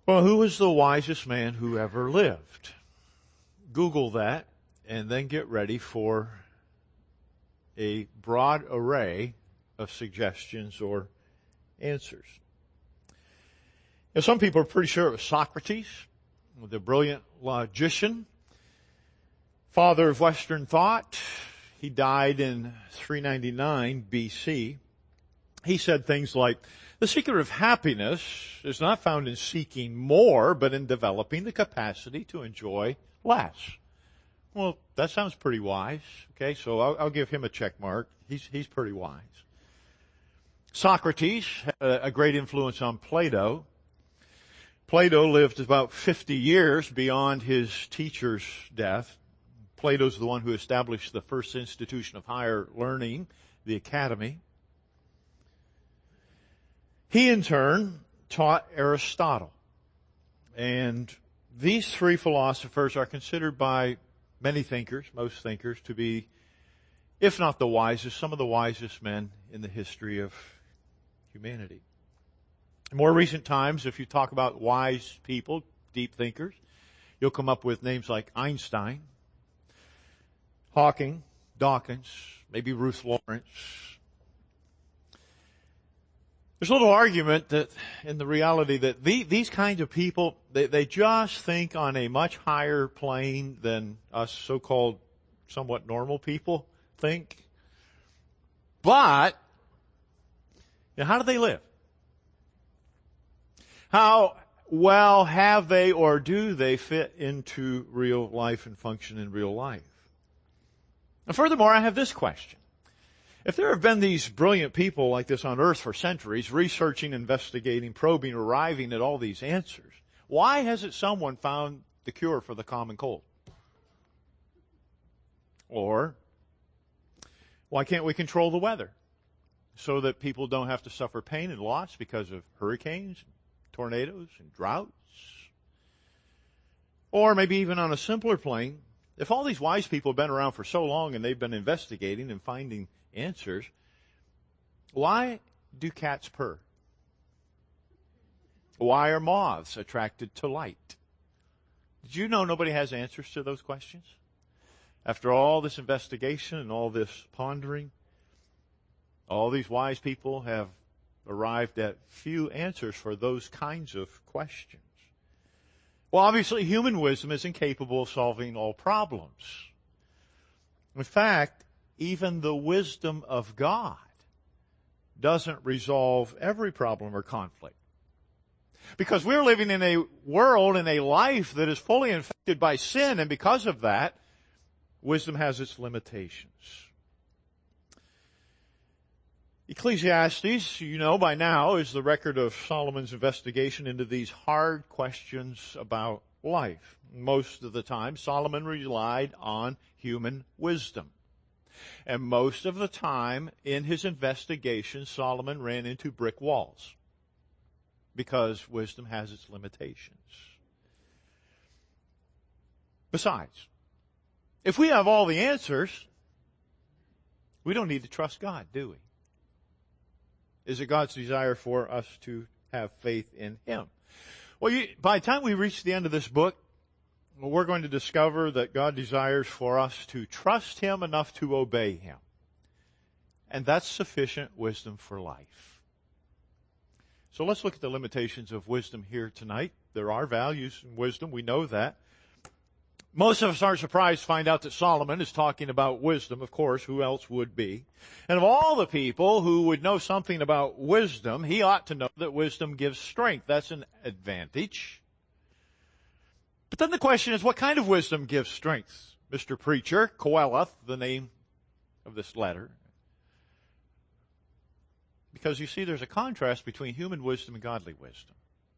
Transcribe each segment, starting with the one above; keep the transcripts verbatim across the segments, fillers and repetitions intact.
Well, who was the wisest man who ever lived? Google that and then get ready for a broad array of suggestions or answers. Now, some people are pretty sure it was Socrates, the brilliant logician, father of Western thought. He died in three ninety-nine B C. He said things like, "The secret of happiness is not found in seeking more, but in developing the capacity to enjoy less." Well, that sounds pretty wise. Okay, so I'll, I'll give him a check mark. He's, he's pretty wise. Socrates had a, a great influence on Plato. Plato lived about fifty years beyond his teacher's death. Plato's the one who established the first institution of higher learning, the academy. He, in turn, taught Aristotle. And these three philosophers are considered by many thinkers, most thinkers, to be, if not the wisest, some of the wisest men in the history of humanity. In more recent times, if you talk about wise people, deep thinkers, you'll come up with names like Einstein, Hawking, Dawkins, maybe Ruth Lawrence. There's a little argument that, in the reality that the, these kinds of people, they, they just think on a much higher plane than us so-called somewhat normal people think. But, you know, how do they live? How well have they or do they fit into real life and function in real life? And furthermore, I have this question. If there have been these brilliant people like this on earth for centuries, researching, investigating, probing, arriving at all these answers, why hasn't someone found the cure for the common cold? Or, why can't we control the weather so that people don't have to suffer pain and loss because of hurricanes, tornadoes, and droughts? Or maybe even on a simpler plane, if all these wise people have been around for so long and they've been investigating and finding answers, why do cats purr? Why are moths attracted to light? Did you know nobody has answers to those questions? After all this investigation and all this pondering, all these wise people have arrived at few answers for those kinds of questions. Well, obviously, human wisdom is incapable of solving all problems. In fact, even the wisdom of God doesn't resolve every problem or conflict. Because we're living in a world, in a life that is fully infected by sin, and because of that, wisdom has its limitations. Ecclesiastes, you know by now, is the record of Solomon's investigation into these hard questions about life. Most of the time, Solomon relied on human wisdom. And most of the time, in his investigation, Solomon ran into brick walls. Because wisdom has its limitations. Besides, if we have all the answers, we don't need to trust God, do we? Is it God's desire for us to have faith in Him? Well, you, by the time we reach the end of this book, we're going to discover that God desires for us to trust Him enough to obey Him. And that's sufficient wisdom for life. So let's look at the limitations of wisdom here tonight. There are values in wisdom. We know that. Most of us aren't surprised to find out that Solomon is talking about wisdom. Of course, who else would be? And of all the people who would know something about wisdom, he ought to know that wisdom gives strength. That's an advantage. But then the question is, what kind of wisdom gives strength? Mister Preacher, Qoheleth, the name of this letter. Because you see, there's a contrast between human wisdom and godly wisdom.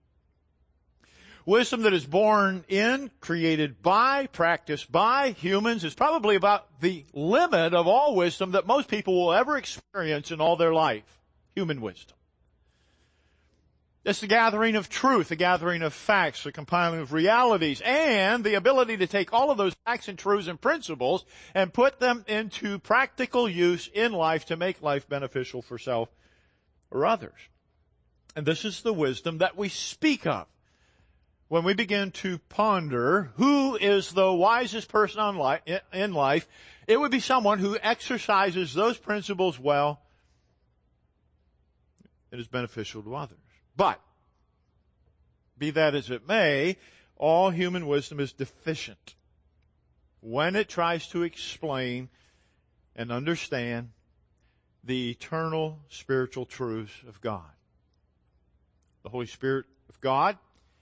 Wisdom that is born in, created by, practiced by humans is probably about the limit of all wisdom that most people will ever experience in all their life. Human wisdom. It's the gathering of truth, the gathering of facts, the compiling of realities, and the ability to take all of those facts and truths and principles and put them into practical use in life to make life beneficial for self or others. And this is the wisdom that we speak of. when we begin to ponder who is the wisest person on life, in life, it would be someone who exercises those principles well and is beneficial to others. But, be that as it may, all human wisdom is deficient when it tries to explain and understand the eternal spiritual truths of God. The Holy Spirit of God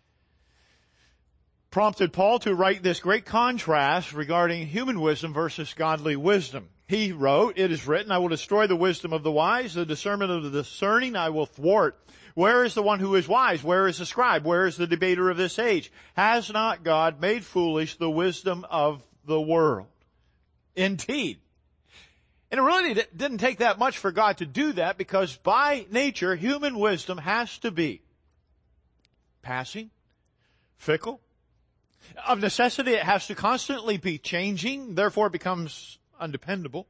prompted Paul to write this great contrast regarding human wisdom versus godly wisdom. He wrote, "It is written, I will destroy the wisdom of the wise, the discernment of the discerning I will thwart. Where is the one who is wise? Where is the scribe? Where is the debater of this age? Has not God made foolish the wisdom of the world?" Indeed. And it really didn't take that much for God to do that, because by nature, human wisdom has to be passing, fickle. Of necessity, it has to constantly be changing, therefore it becomes undependable.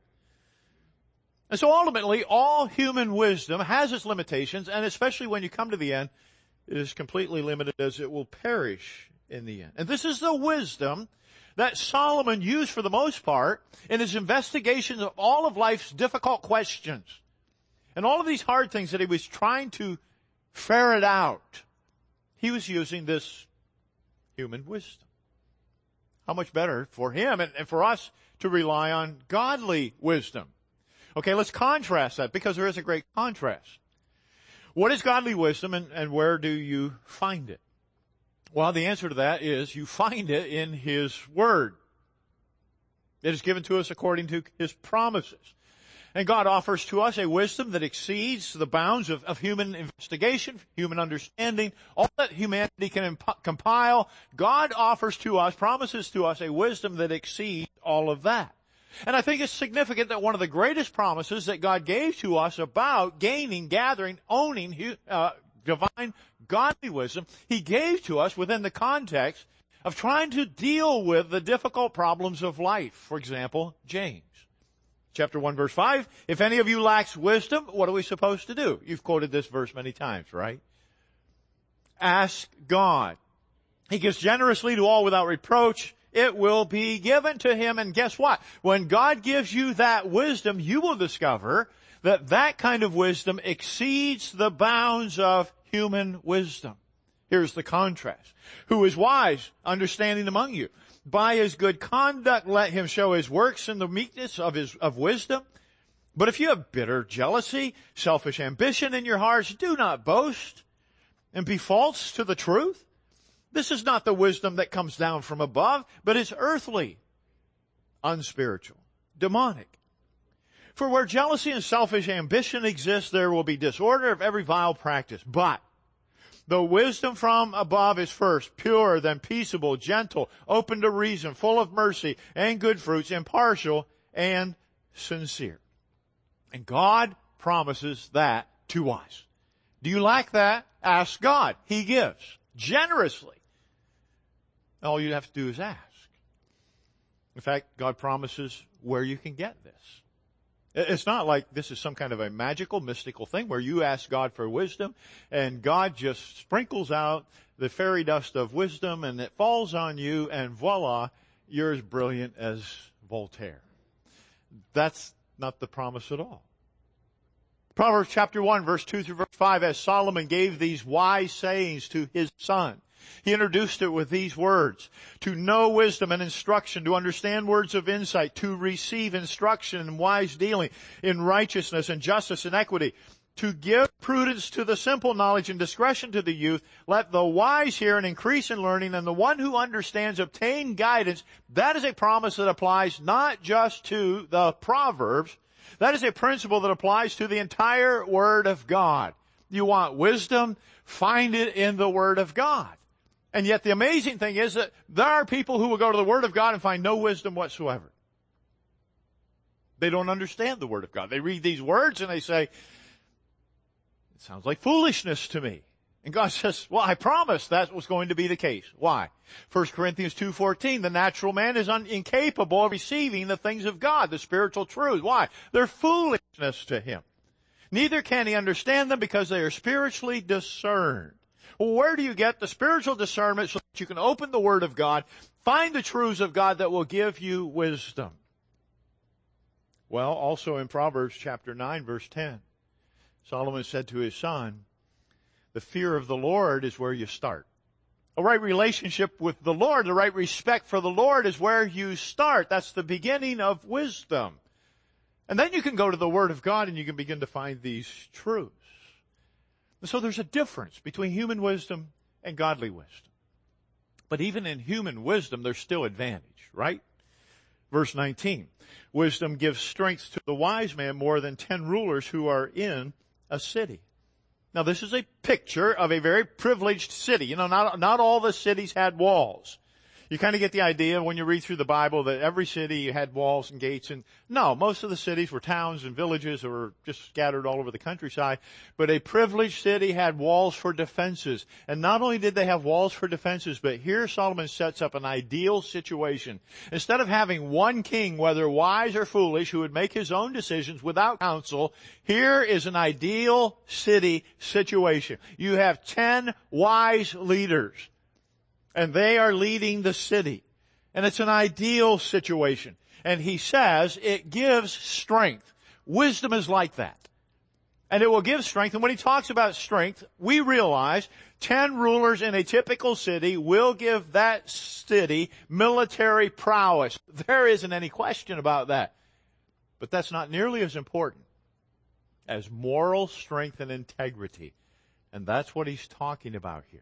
And so ultimately, all human wisdom has its limitations, and especially when you come to the end, it is completely limited, as it will perish in the end. And this is the wisdom that Solomon used for the most part in his investigations of all of life's difficult questions. And all of these hard things that he was trying to ferret out, he was using this human wisdom. How much better for him and, and for us to rely on godly wisdom. Okay, let's contrast that, because there is a great contrast. What is godly wisdom, and, and where do you find it? Well, the answer to that is you find it in His Word. It is given to us according to His promises. And God offers to us a wisdom that exceeds the bounds of, of human investigation, human understanding, all that humanity can imp- compile. God offers to us, promises to us, a wisdom that exceeds all of that. And I think it's significant that one of the greatest promises that God gave to us about gaining, gathering, owning uh, divine, godly wisdom, He gave to us within the context of trying to deal with the difficult problems of life. For example, James. Chapter one, verse five, if any of you lacks wisdom, what are we supposed to do? You've quoted this verse many times, right? Ask God. He gives generously to all without reproach. It will be given to him. And guess what? When God gives you that wisdom, you will discover that that kind of wisdom exceeds the bounds of human wisdom. Here's the contrast. Who is wise, understanding among you? By his good conduct, let him show his works in the meekness of his, of wisdom. But if you have bitter jealousy, selfish ambition in your hearts, do not boast and be false to the truth. This is not the wisdom that comes down from above, but is earthly, unspiritual, demonic. For where jealousy and selfish ambition exist, there will be disorder of every vile practice. But the wisdom from above is first pure, then peaceable, gentle, open to reason, full of mercy and good fruits, impartial and sincere. And God promises that to us. Do you lack that? Ask God. He gives generously. All you have to do is ask. In fact, God promises where you can get this. It's not like this is some kind of a magical, mystical thing where you ask God for wisdom and God just sprinkles out the fairy dust of wisdom and it falls on you and voila, you're as brilliant as Voltaire. That's not the promise at all. Proverbs chapter one, verse two through verse five, as Solomon gave these wise sayings to his son, he introduced it with these words: to know wisdom and instruction, to understand words of insight, to receive instruction in wise dealing, in righteousness and justice and equity, to give prudence to the simple, knowledge and discretion to the youth. Let the wise hear and increase in learning, and the one who understands obtain guidance. That is a promise that applies not just to the Proverbs. That is a principle that applies to the entire Word of God. You want wisdom? Find it in the Word of God. And yet the amazing thing is that there are people who will go to the Word of God and find no wisdom whatsoever. They don't understand the Word of God. They read these words and they say, it sounds like foolishness to me. And God says, well, I promised that was going to be the case. Why? First Corinthians two fourteen, the natural man is un- incapable of receiving the things of God, the spiritual truth. Why? They're foolishness to him. Neither can he understand them because they are spiritually discerned. Well, where do you get the spiritual discernment so that you can open the Word of God, find the truths of God that will give you wisdom? Well, also in Proverbs chapter nine, verse ten, Solomon said to his son, the fear of the Lord is where you start. A right relationship with the Lord, the right respect for the Lord is where you start. That's the beginning of wisdom. And then you can go to the Word of God and you can begin to find these truths. And so there's a difference between human wisdom and godly wisdom. But even in human wisdom, there's still advantage, right? Verse nineteen, wisdom gives strength to the wise man more than ten rulers who are in a city. Now this is a picture of a very privileged city. You know, not, not all the cities had walls. You kind of get the idea when you read through the Bible that every city had walls and gates, and no, most of the cities were towns and villages that were just scattered all over the countryside. But a privileged city had walls for defenses. And not only did they have walls for defenses, but here Solomon sets up an ideal situation. Instead of having one king, whether wise or foolish, who would make his own decisions without counsel, here is an ideal city situation. You have ten wise leaders. And they are leading the city. And it's an ideal situation. And he says it gives strength. Wisdom is like that. And it will give strength. And when he talks about strength, we realize ten rulers in a typical city will give that city military prowess. There isn't any question about that. But that's not nearly as important as moral strength and integrity. And that's what he's talking about here.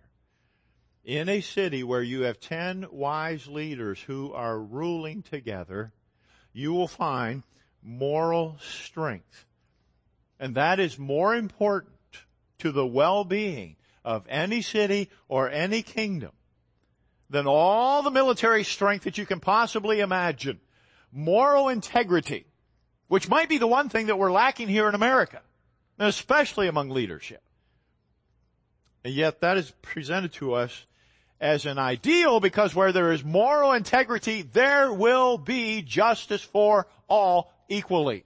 In a city where you have ten wise leaders who are ruling together, you will find moral strength. And that is more important to the well-being of any city or any kingdom than all the military strength that you can possibly imagine. Moral integrity, which might be the one thing that we're lacking here in America, and especially among leadership. And yet that is presented to us as an ideal, because where there is moral integrity, there will be justice for all equally.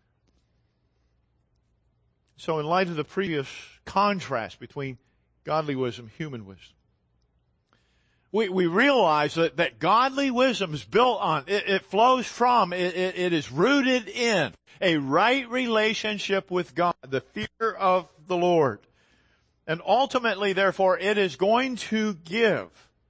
So in light of the previous contrast between godly wisdom, human wisdom, we, we realize that, that godly wisdom is built on, it, it flows from, it, it, it is rooted in a right relationship with God, the fear of the Lord. And ultimately, therefore, it is going to give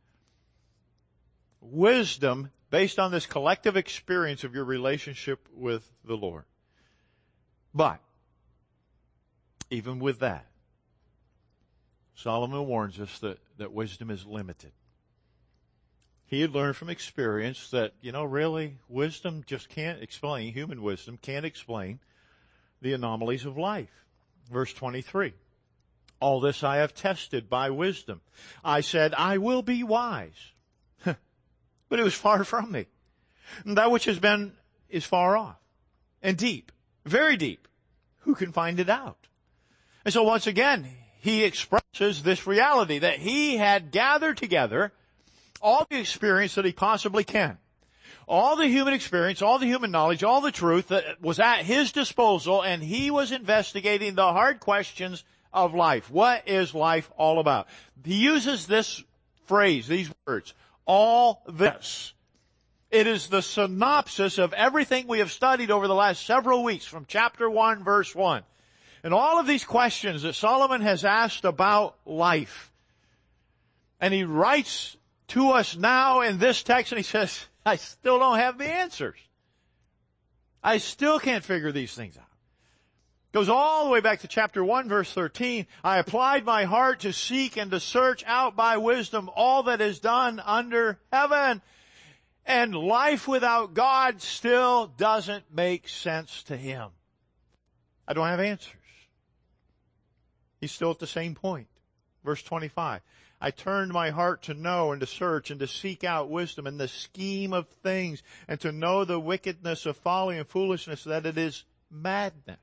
wisdom based on this collective experience of your relationship with the Lord. But, even with that, Solomon warns us that, that wisdom is limited. He had learned from experience that, you know, really, wisdom just can't explain, human wisdom can't explain the anomalies of life. Verse twenty-three. All this I have tested by wisdom. I said, I will be wise. But it was far from me. And that which has been is far off and deep, very deep. Who can find it out? And so once again, he expresses this reality that he had gathered together all the experience that he possibly can. All the human experience, all the human knowledge, all the truth that was at his disposal, and he was investigating the hard questions of life. What is life all about? He uses this phrase, these words, all this. It is the synopsis of everything we have studied over the last several weeks from chapter one, verse one. And all of these questions that Solomon has asked about life. And he writes to us now in this text and he says, I still don't have the answers. I still can't figure these things out. Goes all the way back to chapter one, verse thirteen. I applied my heart to seek and to search out by wisdom all that is done under heaven. And life without God still doesn't make sense to him. I don't have answers. He's still at the same point. Verse twenty-five. I turned my heart to know and to search and to seek out wisdom and the scheme of things and to know the wickedness of folly and foolishness, that it is madness.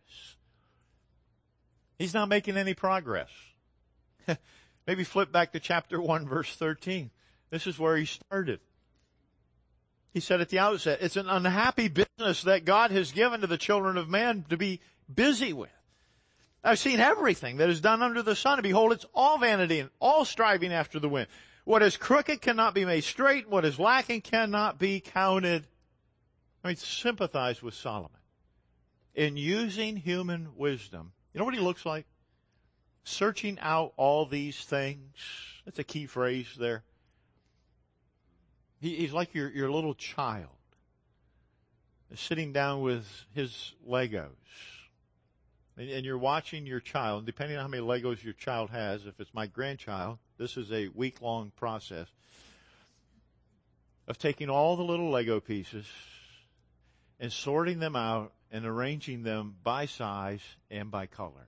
He's not making any progress. Maybe flip back to chapter one, verse thirteen. This is where he started. He said at the outset, it's an unhappy business that God has given to the children of man to be busy with. I've seen everything that is done under the sun, and behold, it's all vanity and all striving after the wind. What is crooked cannot be made straight. What is lacking cannot be counted. I mean, sympathize with Solomon. In using human wisdom, you know what he looks like? Searching out all these things. That's a key phrase there. He, he's like your, your little child sitting down with his Legos. And, and you're watching your child, depending on how many Legos your child has. If it's my grandchild, this is a week-long process of taking all the little Lego pieces and sorting them out and arranging them by size and by color.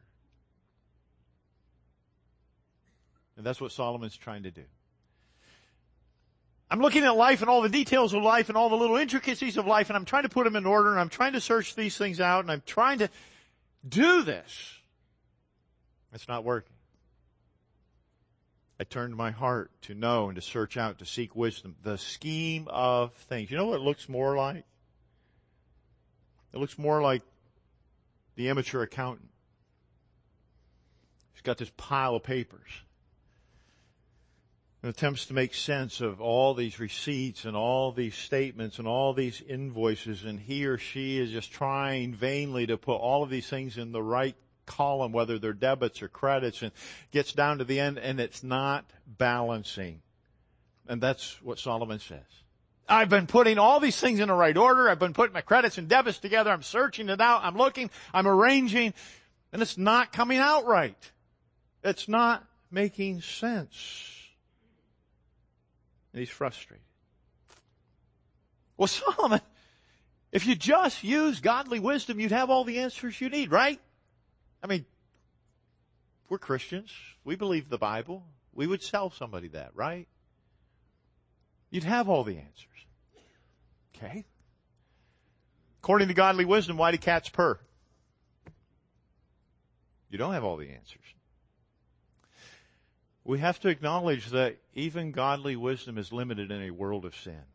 And that's what Solomon's trying to do. I'm looking at life and all the details of life and all the little intricacies of life, and I'm trying to put them in order, and I'm trying to search these things out, and I'm trying to do this. It's not working. I turned my heart to know and to search out, to seek wisdom. The scheme of things. You know what it looks more like? It looks more like the amateur accountant. He's got this pile of papers and attempts to make sense of all these receipts and all these statements and all these invoices, and he or she is just trying vainly to put all of these things in the right column, whether they're debits or credits, and gets down to the end and it's not balancing. And that's what Solomon says. I've been putting all these things in the right order. I've been putting my credits and debits together. I'm searching it out. I'm looking. I'm arranging. And it's not coming out right. It's not making sense. And he's frustrated. Well, Solomon, if you just use godly wisdom, you'd have all the answers you need, right? I mean, we're Christians. We believe the Bible. We would sell somebody that, right? You'd have all the answers. Okay. According to godly wisdom, why do cats purr? You don't have all the answers. We have to acknowledge that even godly wisdom is limited in a world of sin.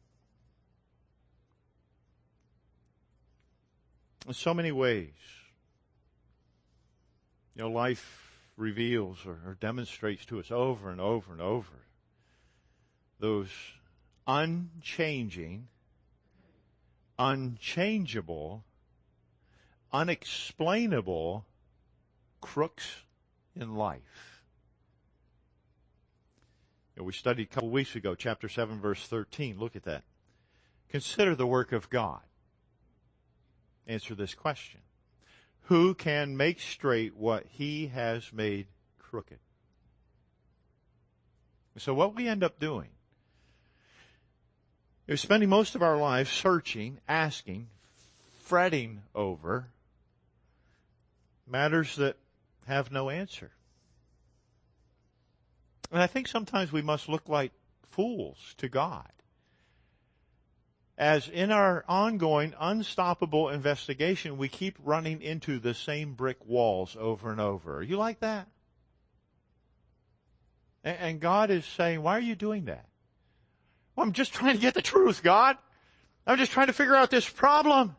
In so many ways, you know, life reveals or, or demonstrates to us over and over and over those unchanging, unchangeable, unexplainable crooks in life. You know, we studied a couple of weeks ago, chapter seven, verse thirteen. Look at that. Consider the work of God. Answer this question. Who can make straight what he has made crooked? So what we end up doing is spending most of our lives searching, asking, fretting over matters that have no answer. And I think sometimes we must look like fools to God, as in our ongoing, unstoppable investigation, we keep running into the same brick walls over and over. Are you like that? And God is saying, why are you doing that? Well, I'm just trying to get the truth, God. I'm just trying to figure out this problem.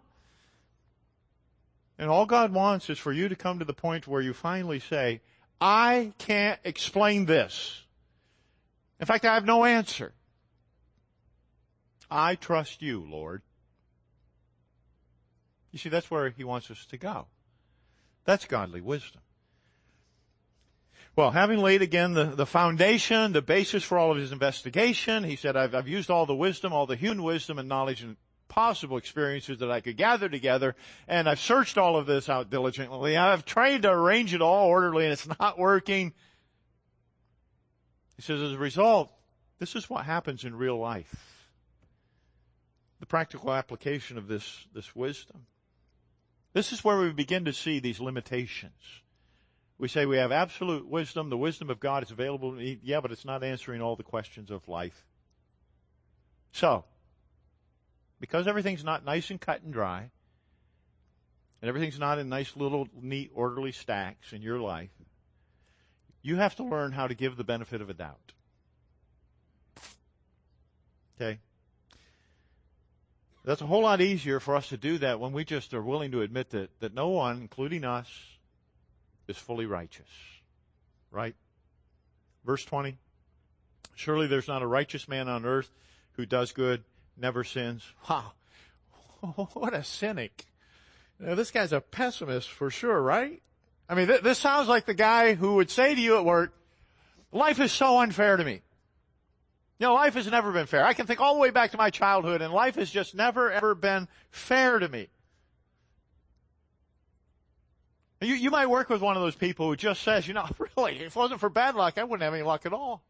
And all God wants is for you to come to the point where you finally say, I can't explain this. In fact, I have no answer. I trust you, Lord. You see, that's where he wants us to go. That's godly wisdom. Well, having laid again the, the foundation, the basis for all of his investigation, he said, I've, I've used all the wisdom, all the human wisdom and knowledge and possible experiences that I could gather together, and I've searched all of this out diligently. I've tried to arrange it all orderly, and it's not working. He says, as a result, this is what happens in real life. The practical application of this, this wisdom. This is where we begin to see these limitations. We say we have absolute wisdom. The wisdom of God is available. Yeah, but it's not answering all the questions of life. So, because everything's not nice and cut and dry, and everything's not in nice little neat orderly stacks in your life, you have to learn how to give the benefit of a doubt. Okay? That's a whole lot easier for us to do that when we just are willing to admit that, that no one, including us, is fully righteous. Right? Verse twenty. Surely there's not a righteous man on earth who does good, never sins. Wow. What a cynic. You know, this guy's a pessimist for sure, right? I mean, th- this sounds like the guy who would say to you at work, life is so unfair to me. You know, life has never been fair. I can think all the way back to my childhood, and life has just never, ever been fair to me. You, you might work with one of those people who just says, you know, really, if it wasn't for bad luck, I wouldn't have any luck at all.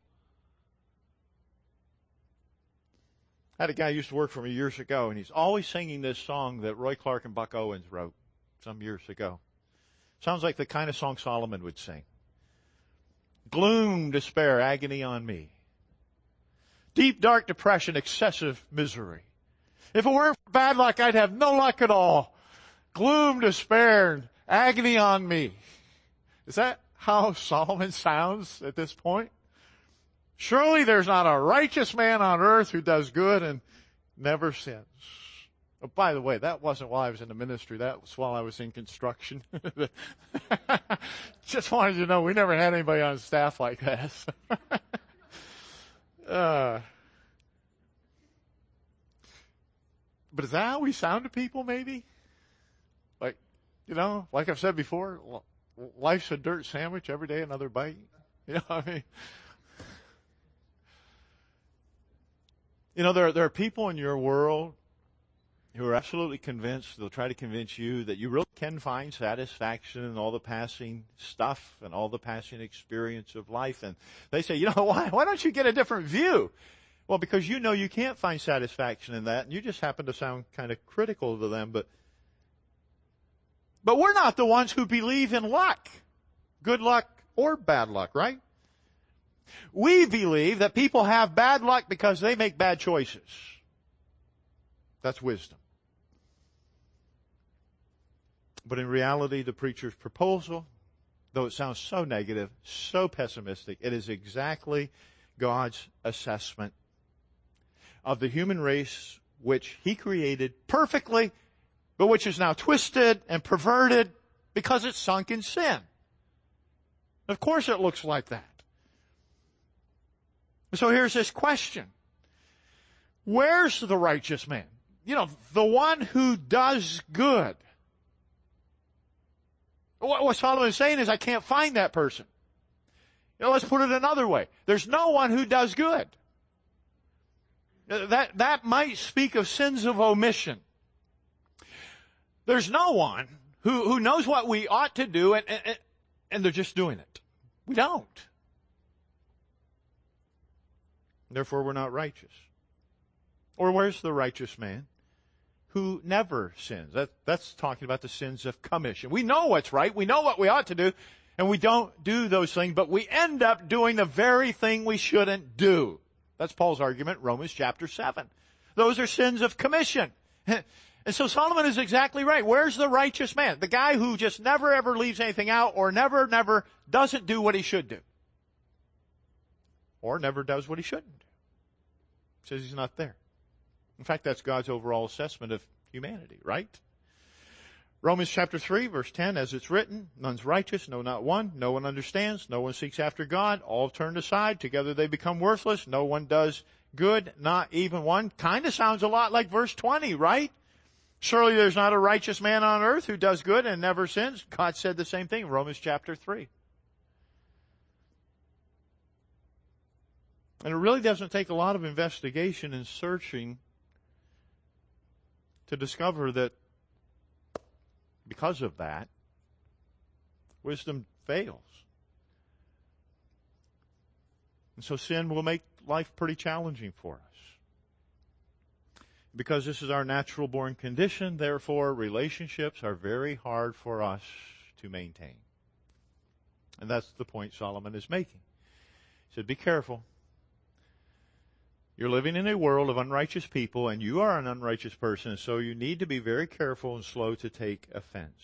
I had a guy who used to work for me years ago, and he's always singing this song that Roy Clark and Buck Owens wrote some years ago. Sounds like the kind of song Solomon would sing. Gloom, despair, agony on me. Deep, dark depression, excessive misery. If it weren't for bad luck, I'd have no luck at all. Gloom, despair, agony on me. Is that how Solomon sounds at this point? Surely there's not a righteous man on earth who does good and never sins. Oh, by the way, that wasn't while I was in the ministry. That was while I was in construction. Just wanted you to know we never had anybody on staff like that. uh, but is that how we sound to people, maybe? Like, you know, like I've said before, life's a dirt sandwich, every day another bite. You know what I mean? You know, there, there are people in your world who are absolutely convinced, they'll try to convince you that you really can find satisfaction in all the passing stuff and all the passing experience of life. And they say, you know, why, why don't you get a different view? Well, because you know you can't find satisfaction in that, and you just happen to sound kind of critical to them. But, but we're not the ones who believe in luck, good luck or bad luck, right? We believe that people have bad luck because they make bad choices. That's wisdom. But in reality, the preacher's proposal, though it sounds so negative, so pessimistic, it is exactly God's assessment of the human race which He created perfectly, but which is now twisted and perverted because it's sunk in sin. Of course it looks like that. So here's this question. Where's the righteous man? You know, the one who does good. What Solomon is saying is, I can't find that person. You know, let's put it another way. There's no one who does good. That, that might speak of sins of omission. There's no one who, who knows what we ought to do and, and, and they're just doing it. We don't. Therefore, we're not righteous. Or where's the righteous man who never sins? That, that's talking about the sins of commission. We know what's right. We know what we ought to do. And we don't do those things, but we end up doing the very thing we shouldn't do. That's Paul's argument, Romans chapter seven. Those are sins of commission. And so Solomon is exactly right. Where's the righteous man? The guy who just never ever leaves anything out or never, never doesn't do what he should do. Or never does what he shouldn't do. Says he's not there. In fact, that's God's overall assessment of humanity, right? Romans chapter three, verse ten, as it's written, none's righteous, no, not one. No one understands. No one seeks after God. All have turned aside. Together they become worthless. No one does good, not even one. Kind of sounds a lot like verse twenty, right? Surely there's not a righteous man on earth who does good and never sins. God said the same thing in Romans chapter three. And it really doesn't take a lot of investigation and searching to discover that because of that, wisdom fails. And so sin will make life pretty challenging for us. Because this is our natural born condition, therefore relationships are very hard for us to maintain. And that's the point Solomon is making. He said, be careful. You're living in a world of unrighteous people, and you are an unrighteous person, so you need to be very careful and slow to take offense.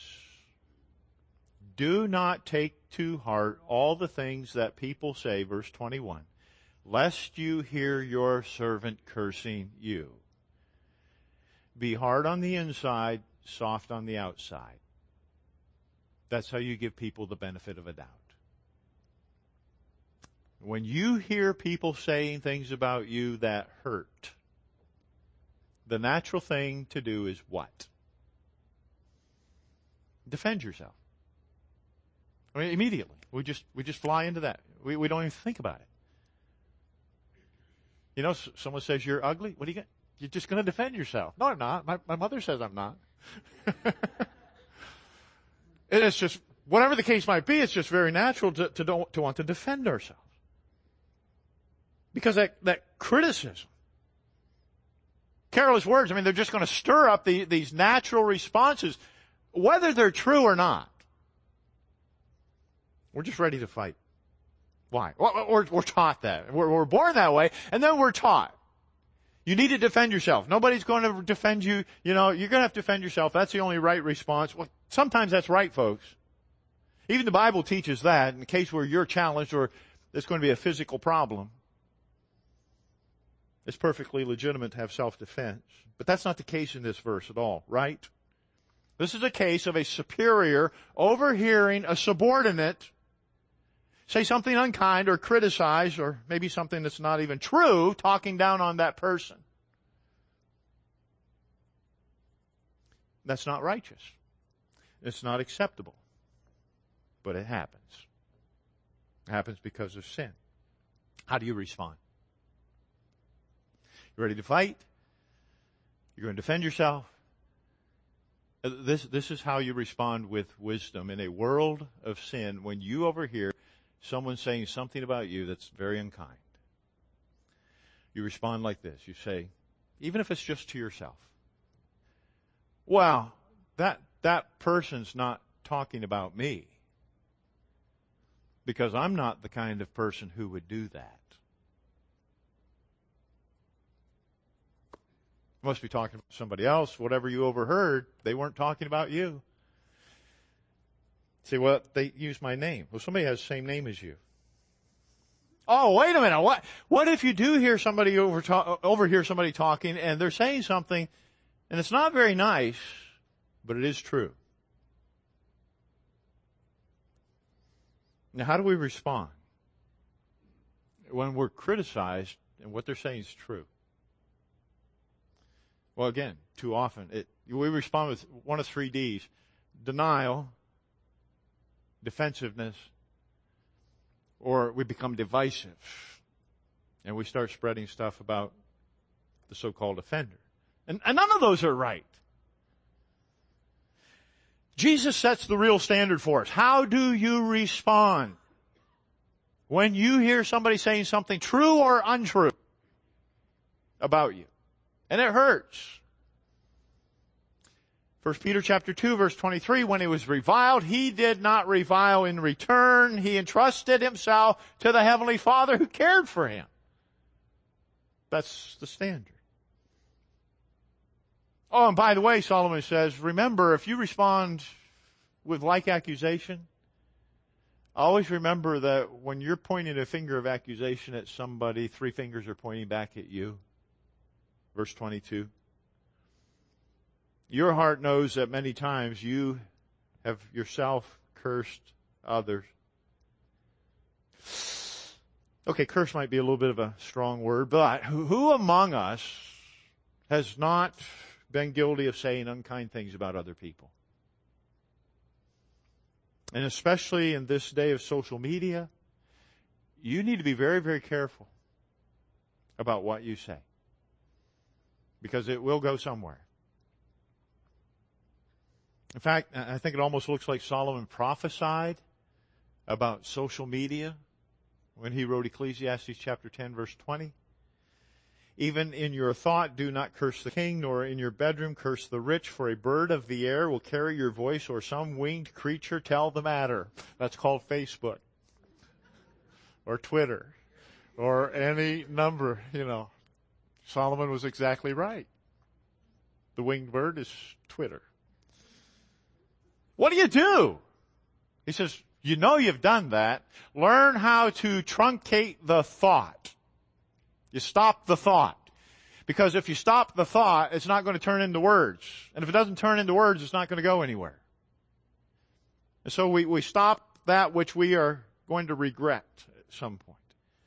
Do not take to heart all the things that people say, verse twenty-one, lest you hear your servant cursing you. Be hard on the inside, soft on the outside. That's how you give people the benefit of a doubt. When you hear people saying things about you that hurt, the natural thing to do is what? Defend yourself. I mean, immediately. We just, we just fly into that. We, we don't even think about it. You know, someone says you're ugly. What do you get? You're just going to defend yourself. No, I'm not. My, my mother says I'm not. It's just, whatever the case might be, it's just very natural to, to, don't, to want to defend ourselves. Because that, that criticism, careless words, I mean, they're just going to stir up the, these natural responses, whether they're true or not. We're just ready to fight. Why? We're, we're taught that. We're, we're born that way, and then we're taught. You need to defend yourself. Nobody's going to defend you. You know, you're going to have to defend yourself. That's the only right response. Well, sometimes that's right, folks. Even the Bible teaches that in the case where you're challenged or there's going to be a physical problem. It's perfectly legitimate to have self-defense. But that's not the case in this verse at all, right? This is a case of a superior overhearing a subordinate say something unkind or criticize or maybe something that's not even true, talking down on that person. That's not righteous. It's not acceptable. But it happens. It happens because of sin. How do you respond? You ready to fight? You're going to defend yourself? This, this is how you respond with wisdom in a world of sin when you overhear someone saying something about you that's very unkind. You respond like this. You say, even if it's just to yourself, well, that, that person's not talking about me because I'm not the kind of person who would do that. Must be talking about somebody else. Whatever you overheard, they weren't talking about you. Say, well, they used my name. Well, somebody has the same name as you. Oh, wait a minute. What, what if you do hear somebody over talk, overhear somebody talking and they're saying something and it's not very nice, but it is true? Now, how do we respond when we're criticized and what they're saying is true? Well, again, too often, it, we respond with one of three D's. Denial, defensiveness, or we become divisive. And we start spreading stuff about the so-called offender. And, and none of those are right. Jesus sets the real standard for us. How do you respond when you hear somebody saying something true or untrue about you? And it hurts. First Peter chapter two, verse twenty-three, when he was reviled, he did not revile in return. He entrusted himself to the Heavenly Father who cared for him. That's the standard. Oh, and by the way, Solomon says, remember, if you respond with like accusation, always remember that when you're pointing a finger of accusation at somebody, three fingers are pointing back at you. Verse twenty-two. Your heart knows that many times you have yourself cursed others. Okay, curse might be a little bit of a strong word, but who among us has not been guilty of saying unkind things about other people? And especially in this day of social media, you need to be very, very careful about what you say, because it will go somewhere. In fact, I think it almost looks like Solomon prophesied about social media when he wrote Ecclesiastes chapter ten, verse twenty. Even in your thought, do not curse the king, nor in your bedroom curse the rich, for a bird of the air will carry your voice, or some winged creature tell the matter. That's called Facebook, or Twitter, or any number, you know. Solomon was exactly right. The winged bird is Twitter. What do you do? He says, you know you've done that. Learn how to truncate the thought. You stop the thought. Because if you stop the thought, it's not going to turn into words. And if it doesn't turn into words, it's not going to go anywhere. And so we, we stop that which we are going to regret at some point.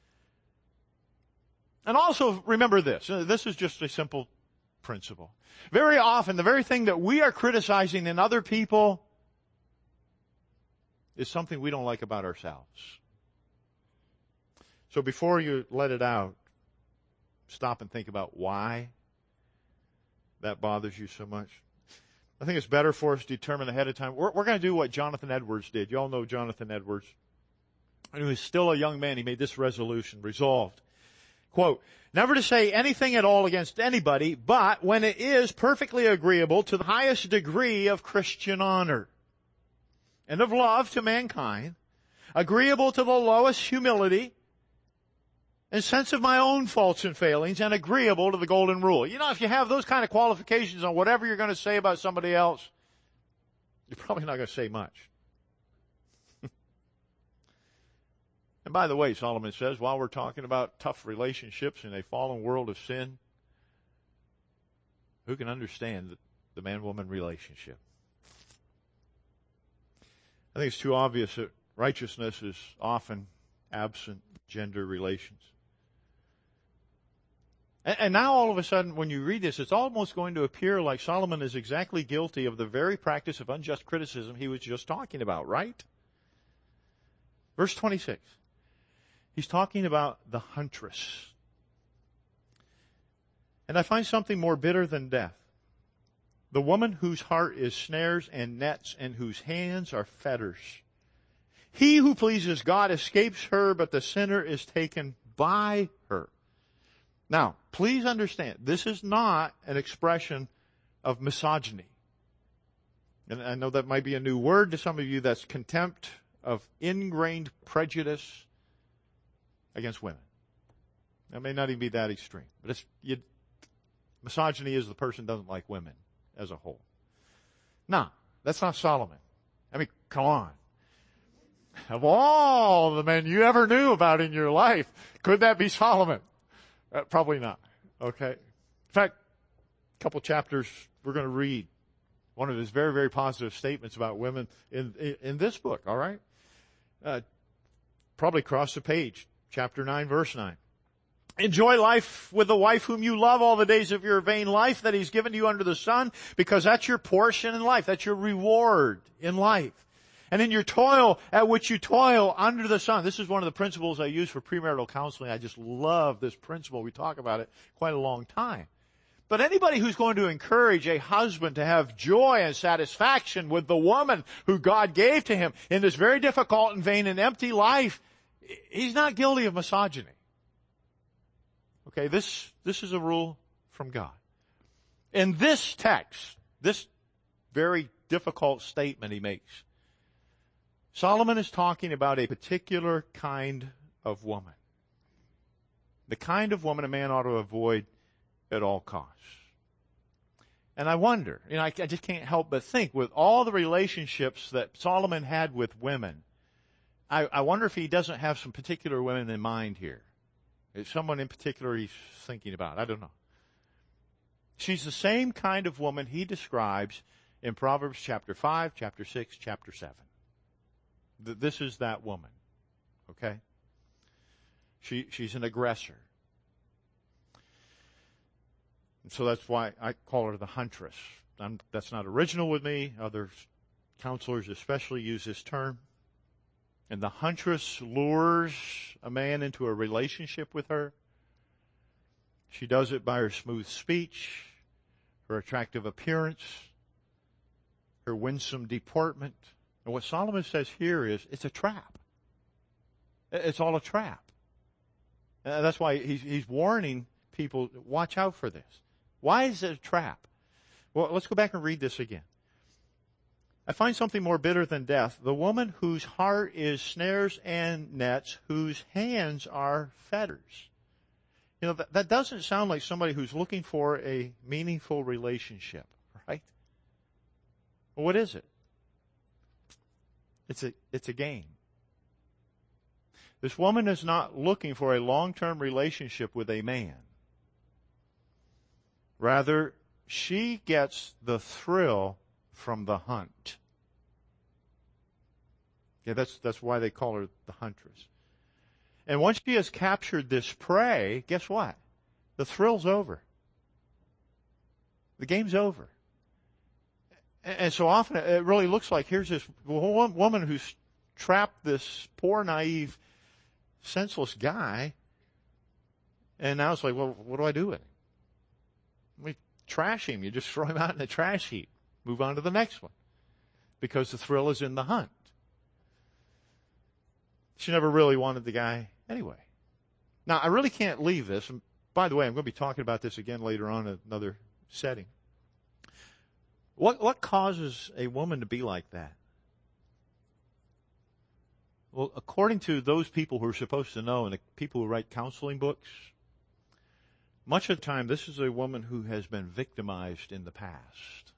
And also remember this. This is just a simple principle. Very often, the very thing that we are criticizing in other people is something we don't like about ourselves. So before you let it out, stop and think about why that bothers you so much. I think it's better for us to determine ahead of time. We're, we're going to do what Jonathan Edwards did. You all know Jonathan Edwards. When he was still a young man, he made this resolution, resolved. Quote, never to say anything at all against anybody, but when it is perfectly agreeable to the highest degree of Christian honor and of love to mankind, agreeable to the lowest humility and sense of my own faults and failings, and agreeable to the golden rule. You know, if you have those kind of qualifications on whatever you're going to say about somebody else, you're probably not going to say much. And by the way, Solomon says, while we're talking about tough relationships in a fallen world of sin, who can understand the man-woman relationship? I think it's too obvious that righteousness is often absent in gender relations. And, and now all of a sudden, when you read this, it's almost going to appear like Solomon is exactly guilty of the very practice of unjust criticism he was just talking about, right? Verse twenty-six. He's talking about the huntress. And I find something more bitter than death. The woman whose heart is snares and nets and whose hands are fetters. He who pleases God escapes her, but the sinner is taken by her. Now, please understand, this is not an expression of misogyny. And I know that might be a new word to some of you. That's contempt of ingrained prejudice against women. That may not even be that extreme. But it's, you, misogyny is the person doesn't like women as a whole. Now, that's not Solomon. I mean, come on. Of all the men you ever knew about in your life, could that be Solomon? Uh, probably not. Okay. In fact, a couple chapters we're going to read one of his very, very positive statements about women in in, in this book, all right? Uh, probably cross the page. Chapter nine, verse nine. Enjoy life with the wife whom you love all the days of your vain life that he's given you under the sun, because that's your portion in life. That's your reward in life. And in your toil at which you toil under the sun. This is one of the principles I use for premarital counseling. I just love this principle. We talk about it quite a long time. But anybody who's going to encourage a husband to have joy and satisfaction with the woman who God gave to him in this very difficult and vain and empty life, he's not guilty of misogyny. Okay, this, this is a rule from God. In this text, this very difficult statement he makes, Solomon is talking about a particular kind of woman. The kind of woman a man ought to avoid at all costs. And I wonder, you know, I, I just can't help but think, with all the relationships that Solomon had with women, I, I wonder if he doesn't have some particular women in mind here. It's someone in particular he's thinking about. I don't know. She's the same kind of woman he describes in Proverbs chapter five, chapter six, chapter seven. This is that woman. Okay? She, she's an aggressor. And so that's why I call her the huntress. I'm, that's not original with me. Other counselors especially use this term. And the huntress lures a man into a relationship with her. She does it by her smooth speech, her attractive appearance, her winsome deportment. And what Solomon says here is, it's a trap. It's all a trap. And that's why he's, he's warning people, watch out for this. Why is it a trap? Well, let's go back and read this again. I find something more bitter than death. The woman whose heart is snares and nets, whose hands are fetters. You know, that, that doesn't sound like somebody who's looking for a meaningful relationship, right? Well, what is it? It's a, it's a game. This woman is not looking for a long-term relationship with a man. Rather, she gets the thrill from the hunt. Yeah, that's, that's why they call her the huntress. And once she has captured this prey, guess what? The thrill's over. The game's over. And so often it really looks like here's this woman who's trapped this poor, naive, senseless guy. And now it's like, well, what do I do with him? We trash him. You just throw him out in the trash heap. Move on to the next one. Because the thrill is in the hunt. She never really wanted the guy anyway. Now, I really can't leave this. And by the way, I'm going to be talking about this again later on in another setting. What, what causes a woman to be like that? Well, according to those people who are supposed to know and the people who write counseling books, much of the time this is a woman who has been victimized in the past.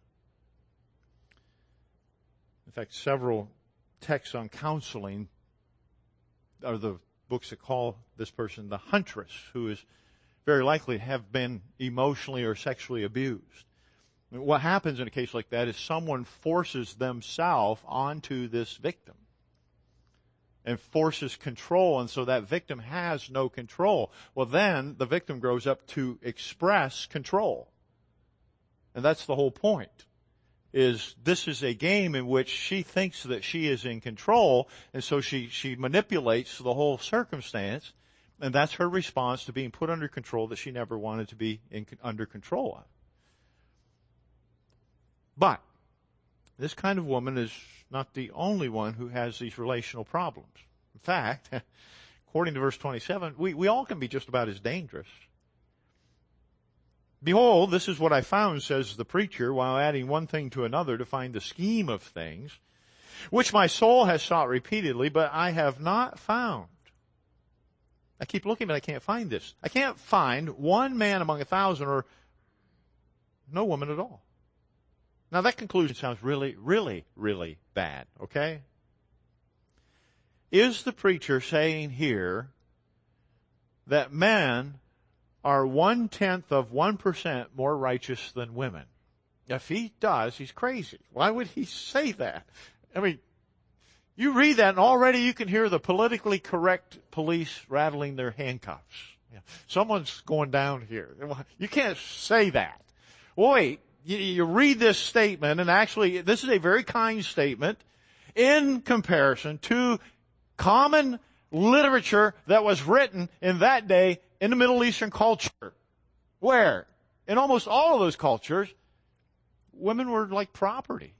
In fact, several texts on counseling are the books that call this person the huntress, who is very likely to have been emotionally or sexually abused. What happens in a case like that is someone forces themselves onto this victim and forces control, and so that victim has no control. Well, then the victim grows up to express control. And that's the whole point, is this is a game in which she thinks that she is in control, and so she, she manipulates the whole circumstance, and that's her response to being put under control that she never wanted to be in, under control of. But this kind of woman is not the only one who has these relational problems. In fact, according to verse twenty-seven, we, we all can be just about as dangerous. Behold, this is what I found, says the preacher, while adding one thing to another to find the scheme of things, which my soul has sought repeatedly, but I have not found. I keep looking, but I can't find this. I can't find one man among a thousand, or no woman at all. Now that conclusion sounds really, really, really bad, okay? Is the preacher saying here that men are one-tenth of one percent more righteous than women? If he does, he's crazy. Why would he say that? I mean, you read that and already you can hear the politically correct police rattling their handcuffs. Yeah. Someone's going down here. You can't say that. Wait. You, you read this statement, and actually this is a very kind statement in comparison to common literature that was written in that day in the Middle Eastern culture, where in almost all of those cultures, women were like property.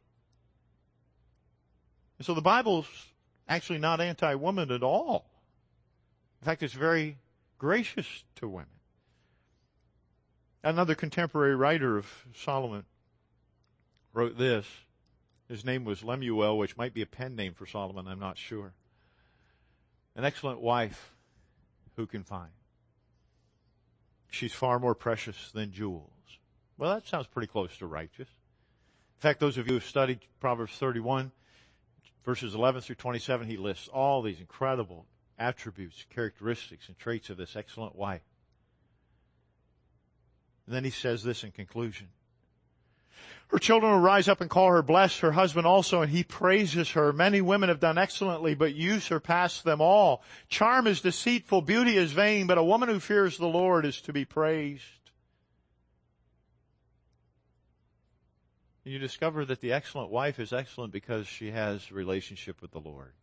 And so the Bible's actually not anti-woman at all. In fact, it's very gracious to women. Another contemporary writer of Solomon wrote this. His name was Lemuel, which might be a pen name for Solomon, I'm not sure. An excellent wife, who can find? She's far more precious than jewels. Well, that sounds pretty close to righteous. In fact, those of you who have studied Proverbs thirty-one, verses eleven through twenty-seven, he lists all these incredible attributes, characteristics, and traits of this excellent wife. And then he says this in conclusion. Her children will rise up and call her blessed, her husband also, and he praises her. Many women have done excellently, but you surpass them all. Charm is deceitful, beauty is vain, but a woman who fears the Lord is to be praised. You discover that the excellent wife is excellent because she has a relationship with the Lord.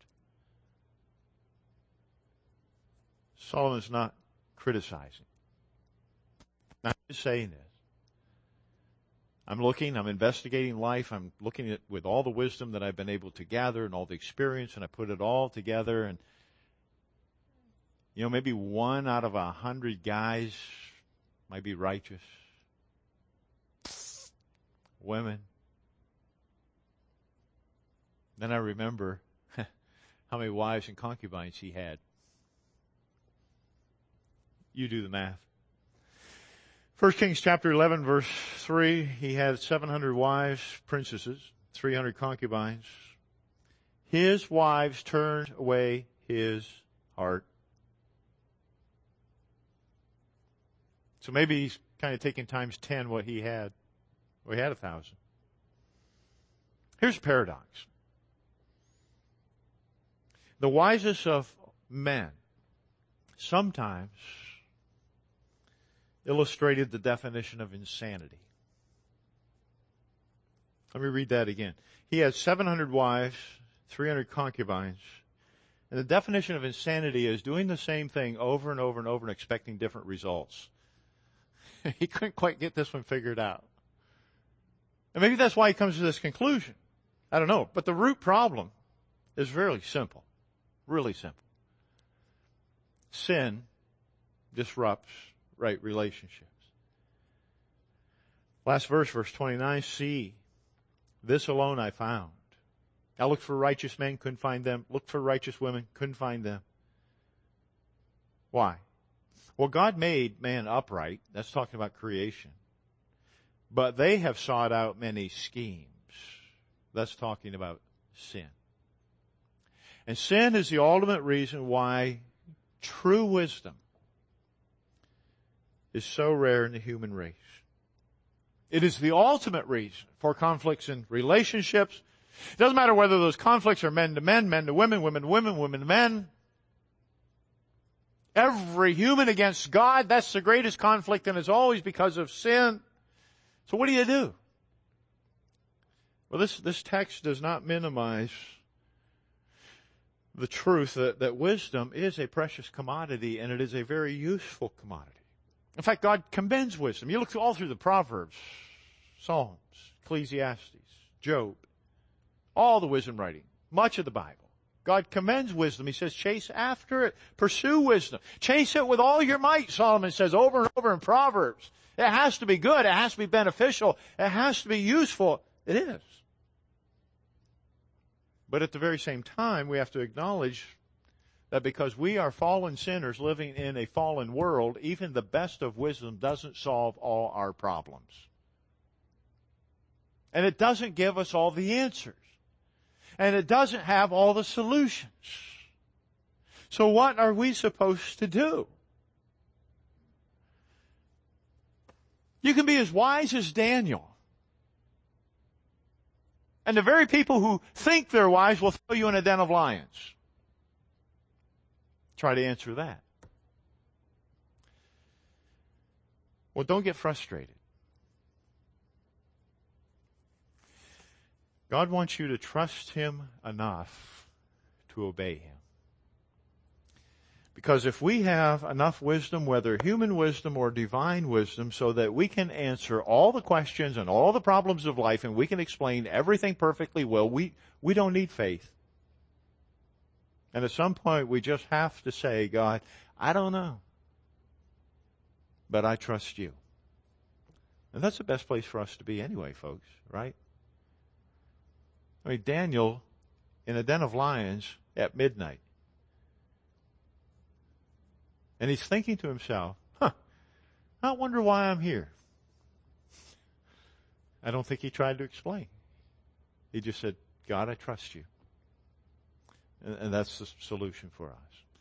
Solomon's not criticizing. I'm just saying this. I'm looking, I'm investigating life, I'm looking at with all the wisdom that I've been able to gather and all the experience, and I put it all together, and you know, maybe one out of a hundred guys might be righteous. Women. Then I remember how many wives and concubines he had. You do the math. First Kings chapter eleven, verse three, he had seven hundred wives, princesses, three hundred concubines. His wives turned away his heart. So maybe he's kind of taking times ten what he had. Well, he had a thousand. Here's a paradox. The wisest of men sometimes illustrated the definition of insanity. Let me read that again. He had seven hundred wives, three hundred concubines. And the definition of insanity is doing the same thing over and over and over and expecting different results. He couldn't quite get this one figured out. And maybe that's why he comes to this conclusion. I don't know. But the root problem is really simple. Really simple. Sin disrupts right relationships. Last verse, verse twenty-nine, see, this alone I found. I looked for righteous men, couldn't find them. Looked for righteous women, couldn't find them. Why? Well, God made man upright. That's talking about creation. But they have sought out many schemes. That's talking about sin. And sin is the ultimate reason why true wisdom is so rare in the human race. It is the ultimate reason for conflicts in relationships. It doesn't matter whether those conflicts are men to men, men to women, women to women, women to men. Every human against God, that's the greatest conflict, and it's always because of sin. So what do you do? Well, this, this text does not minimize the truth that, that wisdom is a precious commodity, and it is a very useful commodity. In fact, God commends wisdom. You look all through the Proverbs, Psalms, Ecclesiastes, Job, all the wisdom writing, much of the Bible. God commends wisdom. He says, chase after it. Pursue wisdom. Chase it with all your might, Solomon says over and over in Proverbs. It has to be good. It has to be beneficial. It has to be useful. It is. But at the very same time, we have to acknowledge that because we are fallen sinners living in a fallen world, even the best of wisdom doesn't solve all our problems. And it doesn't give us all the answers. And it doesn't have all the solutions. So what are we supposed to do? You can be as wise as Daniel. And the very people who think they're wise will throw you in a den of lions. Try to answer that. Well, don't get frustrated. God wants you to trust Him enough to obey Him. Because if we have enough wisdom, whether human wisdom or divine wisdom, so that we can answer all the questions and all the problems of life and we can explain everything perfectly well, we, we don't need faith. And at some point we just have to say, God, I don't know, but I trust you. And that's the best place for us to be anyway, folks, right? I mean, Daniel in a den of lions at midnight. And he's thinking to himself, huh, I wonder why I'm here. I don't think he tried to explain. He just said, God, I trust you. And, and that's the solution for us.